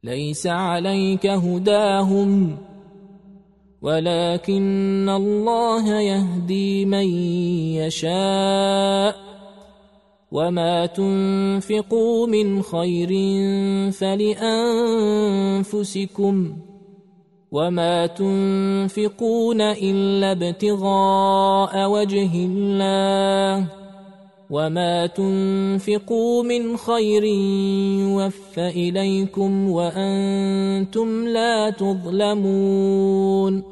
ليس عليك هداهم ولكن الله يهدي من يشاء وما تنفقوا من خير فلأنفسكم وما تنفقون إلا ابتغاء وجه الله وما تنفقوا من خير يوفى إليكم وأنتم لا تظلمون